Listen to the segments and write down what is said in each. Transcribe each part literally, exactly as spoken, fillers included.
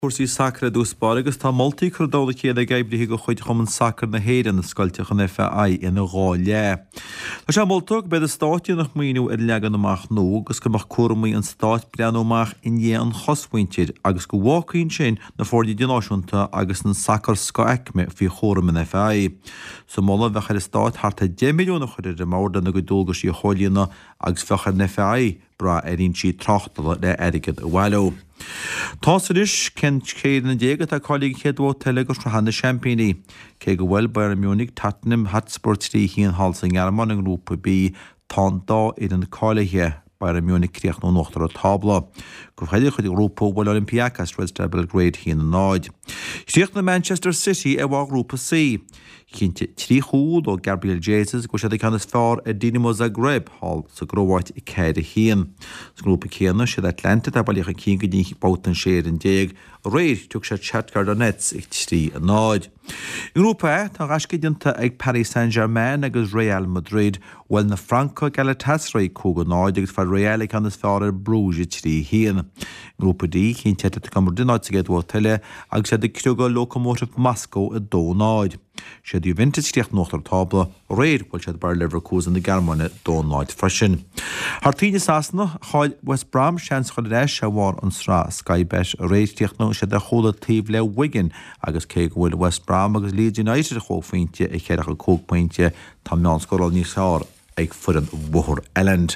Cuasaí sacra dús baragus tá moltaí chudála chéad a gaibrithe go chuid chum an sacr na héireann na scoilteach an F I ina gháile. Tá sé moltúg bed a stáití nach míú ar legan amach nó agus go mar cuamaí an stáit breanúach in dhé an chospointir agus go bhácaín sin na fórdí dináisiúnta agus an sacr scoicme fi chóram an F I. Sa mola bhecha is stáit harta dé milliúna chuir a mórda na go dulgus í chóilína agus fecha an F I bra erin si trachtala le erigad a bhhailó. Tásaris cén céad na déagad a cálaigh chéadú telegus na hanna championí. Cé go bhfuil Bayern Munich Tottenham Hotspur trí híon hals an Ghearmán an grúpa bí tá dá iad an cálaithe Bayern Munich críoch nó nóachtar a tábla. Go bhfuil chuid grúpa bhfuil Olympiacos Red Star Belgrade híon an náid. Sríocht na Manchester City a bhá grúpa C. Cínte trí chúd ó Gabriel Jesus go sé canas fearr a Dinamo Zagreb hall sa gróháit i céad a híon. Sa grúpa céanna siad Atlanta tá bailíocha cín go dtí boutan séir an déag réir tuag sé Shakhtar Donetsk ag trí a náid. I grúpa E tá gascaidianta ag Paris Saint-Germain agus Real Madrid bhfuil na Franco Galatasaray cúga náid agus fear Real ag canas fearr ar Bruges i trí híon. Grúpa D cínte tá gamar dunáid sa géadú teile agus sé de cruga Lokomotiv Moscow a dó náid. sé dú Juventus críocht nóachtar tábla réir bhfuil sé Bayer Leverkusen na Gearmáine dó náid freisin. Hartíine sásanna cháil West Brom seans chuil réis se bhhar an srá Sky Bet réir críocht nó sé de chola taobh le Wigan agus cé go bhfuil West Brom agus Leeds United a chófaointe ag chéadach a cógpointe tá meán scoráil níos fearr ag furan bhuthar Elland.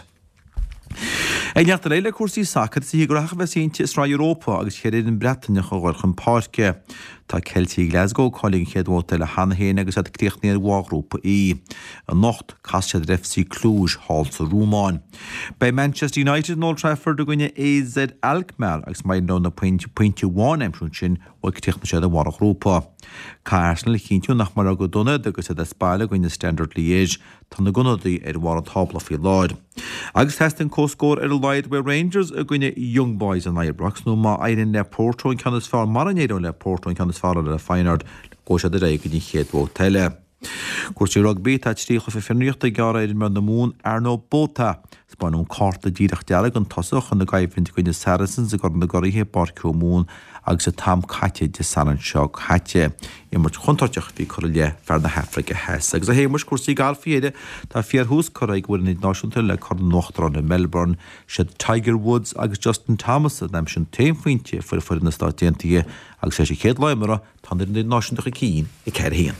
Ag neachtar éile cuasaí sacr sa hí goracha bheitinte is rá Europa agus chéad in Bretagne go bhfuil chun páirce. Tá Celtaí Glasgow cálaigh chéadhóta le Hanahéin agus at críochnaí Grúpa I. An nocht caistead F C Cluj hall sa Rúmáin. Bei Manchester United Old Trafford a gine A Z Alkmaar agus maidin ná na pointe bháin aimsún sin ó críochna séad a bharach Grúpa. Cá Arsenal cíntiú nach mar a go donad agus a spáile gine Standard Liège tá na gunadaí ar bhar an tábla fí láid. Agus testin cóscór ar Lloyd with Rangers a gine Young Boys an Ibrox nó má airin le Porto in canas fearr mar an éidir le Porto in canas fearr le Feyenoord go sé de réige ní chéadhó teile. Cuairtí rugby tá tríocha fi finríochta gar éidir mar na mún Arno Bóta spáinún carta díreach dealag an tosach an na gaibhrinti goine Saracens a gur na gorithe barciú mún agus a tam caite de Saran seo caite. I mar chuntarteach bhí chu le fear na Hafraice hes. Agus a hé mar cuasaí gáil fiéide tá fiarthús choraigh bhfuil in náisiúnta le chu nóachtar na Melbourne sé Tiger Woods agus Justin Thomas a neim sin téimfuinte fuair fuair na stáit déantaí agus sé sé chéad leimara tá in náisiúnta cín i ceir héan.